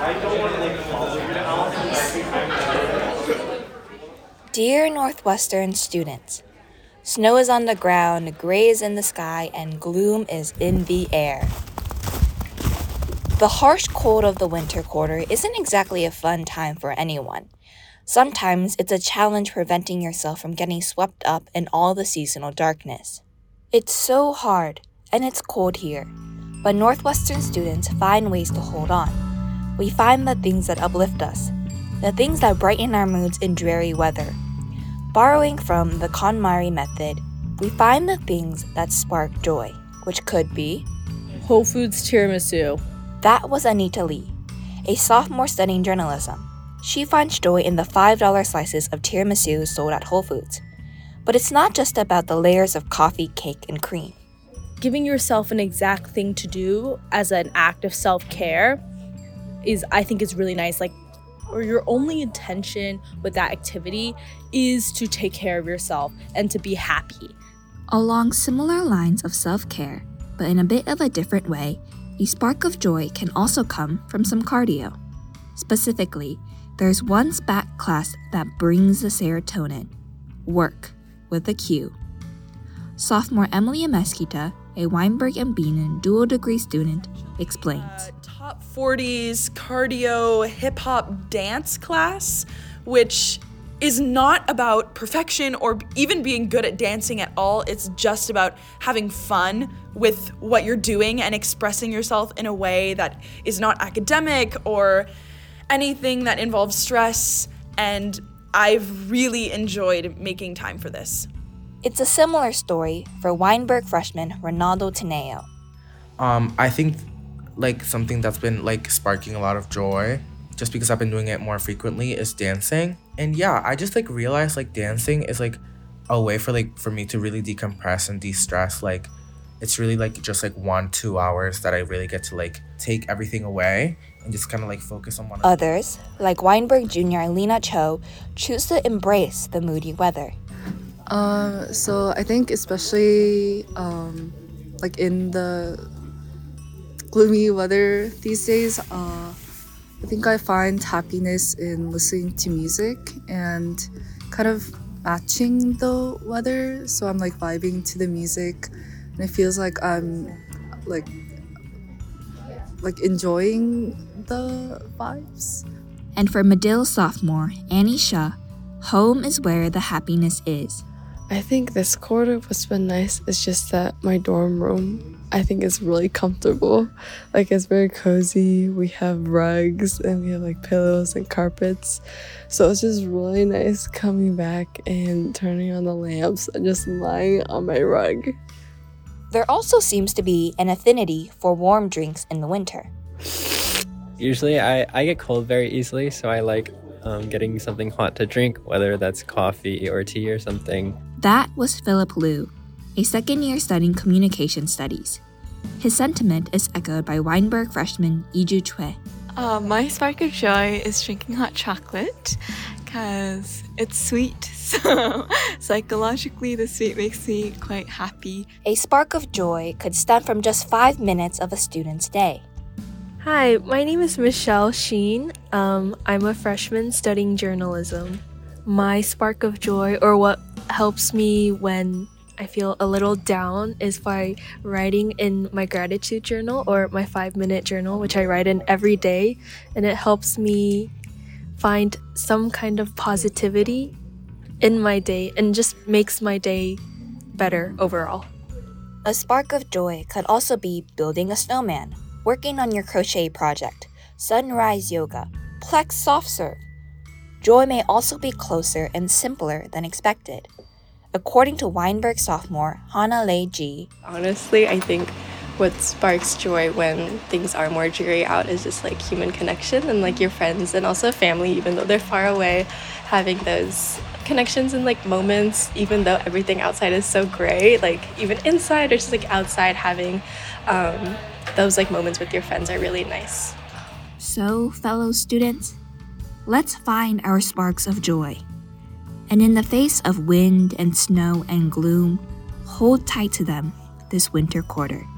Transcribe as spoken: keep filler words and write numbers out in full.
Dear Northwestern students, snow is on the ground, gray is in the sky, and gloom is in the air. The harsh cold of the winter quarter isn't exactly a fun time for anyone. Sometimes it's a challenge preventing yourself from getting swept up in all the seasonal darkness. It's so hard, and it's cold here, but Northwestern students find ways to hold on. We find the things that uplift us, the things that brighten our moods in dreary weather. Borrowing from the KonMari method, we find the things that spark joy, which could be Whole Foods tiramisu. That was Anita Lee, a sophomore studying journalism. She finds joy in the five dollar slices of tiramisu sold at Whole Foods. But it's not just about the layers of coffee, cake, and cream. Giving yourself an exact thing to do as an act of self-care is, I think, is really nice. Like, or your only intention with that activity is to take care of yourself and to be happy. Along similar lines of self-care, but in a bit of a different way, a spark of joy can also come from some cardio. Specifically, there's one SPAC class that brings the serotonin, work, with a Q. Sophomore Emily Amesquita, a Weinberg and Beenan dual degree student, explains. Uh, top forties cardio hip hop dance class, which is not about perfection or even being good at dancing at all. It's just about having fun with what you're doing and expressing yourself in a way that is not academic or anything that involves stress. And I've really enjoyed making time for this. It's a similar story for Weinberg freshman Ronaldo Teneo. Um, I think like something that's been like sparking a lot of joy, just because I've been doing it more frequently, is dancing. And yeah, I just like realized like dancing is like a way for like for me to really decompress and de-stress. Like it's really like just like one, two hours that I really get to like take everything away and just kind of like focus on one. Others, like Weinberg Junior Lena Cho, choose to embrace the moody weather. Um, so I think especially um, like in the gloomy weather these days, uh, I think I find happiness in listening to music and kind of matching the weather. So I'm like vibing to the music, and it feels like I'm like like enjoying the vibes. And for Medill sophomore Annie Shah, home is where the happiness is. I think this quarter what's been nice is just that my dorm room, I think, is really comfortable. Like, it's very cozy. We have rugs and we have like pillows and carpets. So it's just really nice coming back and turning on the lamps and just lying on my rug. There also seems to be an affinity for warm drinks in the winter. Usually I, I get cold very easily, so I like um, getting something hot to drink, whether that's coffee or tea or something. That was Philip Liu, a second year studying communication studies. His sentiment is echoed by Weinberg freshman Iju Chue. Uh, my spark of joy is drinking hot chocolate because it's sweet. So psychologically, the sweet makes me quite happy. A spark of joy could stem from just five minutes of a student's day. Hi, my name is Michelle Sheen. Um, I'm a freshman studying journalism. My spark of joy, or what helps me when I feel a little down, is by writing in my gratitude journal or my five-minute journal, which I write in every day, and it helps me find some kind of positivity in my day and just makes my day better overall. A spark of joy could also be building a snowman, working on your crochet project, sunrise yoga, Plex soft serve. Joy may also be closer and simpler than expected. According to Weinberg sophomore Hana Lei Ji, honestly, I think what sparks joy when things are more dreary out is just like human connection and like your friends and also family, even though they're far away, having those connections and like moments, even though everything outside is so gray, like even inside or just like outside, having um, those like moments with your friends are really nice. So, fellow students, let's find our sparks of joy. And in the face of wind and snow and gloom, hold tight to them this winter quarter.